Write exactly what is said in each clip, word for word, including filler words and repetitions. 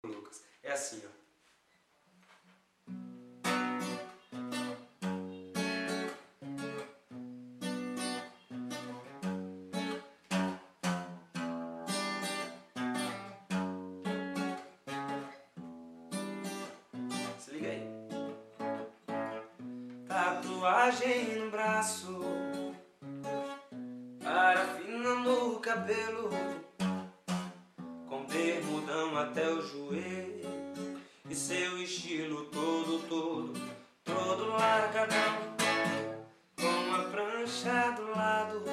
Lucas. É assim, ó. Se liga aí. Tatuagem no braço, parafina no cabelo, com bermudão até o joelho, e seu estilo todo, todo, todo largadão, com a prancha do lado,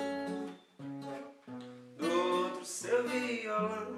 do outro seu violão,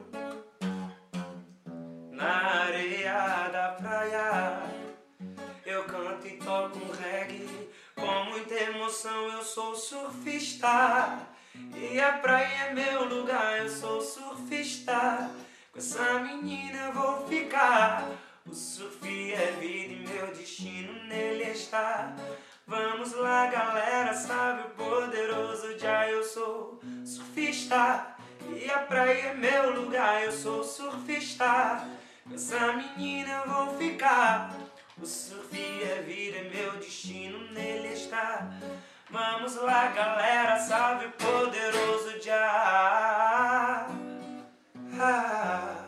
na areia da praia eu canto e toco um reggae, com muita emoção. Eu sou surfista e a praia é meu lugar. Eu sou surfista, com essa menina eu vou ficar. O surf é vida e meu destino nele está. Vamos lá, galera, sabe o poderoso Jah. Eu sou surfista e a praia é meu lugar. Eu sou surfista, com essa menina eu vou ficar. O surf é vida, é meu destino, nele está. Vamos lá, galera, sabe o poderoso Jah. Ah,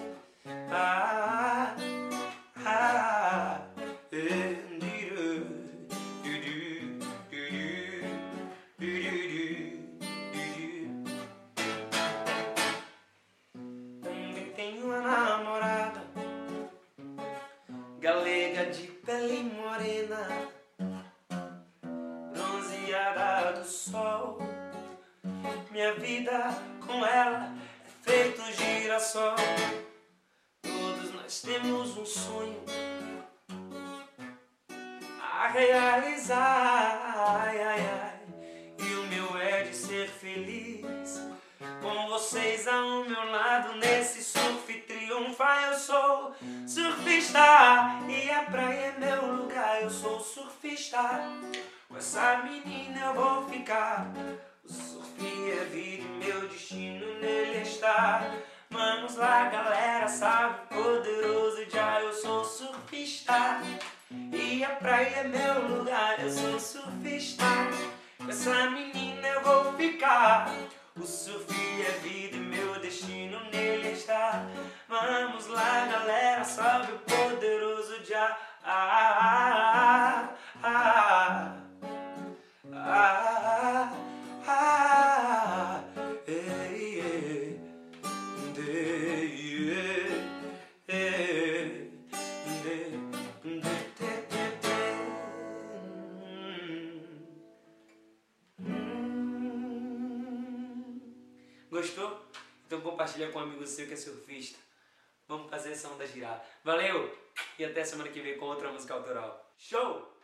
ah, ah, eh, diru, diru, diru, diru, diru. Também tenho uma namorada galega de pele morena, bronzeada do sol. Minha vida com ela é feito um girassol. Todos nós temos um sonho a realizar, ai, ai, ai. E o meu é de ser feliz com vocês ao meu lado nesse surf triunfar. Eu sou surfista e a praia é meu lugar. Eu sou surfista, com essa menina eu vou ficar. O surf é vida e meu destino nele está. Vamos lá, galera, sabe o poderoso Jah. Eu sou surfista e a praia é meu lugar. Eu sou surfista, com essa menina eu vou ficar. O surf é vida e meu destino nele está. Vamos lá, galera, sabe o poderoso Jah. Ah, ah, ah, ah, ah, ei, ei, ei, ei, Gostou? Então compartilha com um amigo seu que é surfista. Vamos fazer essa onda girar. Valeu! E até semana que vem com outra música autoral. Show!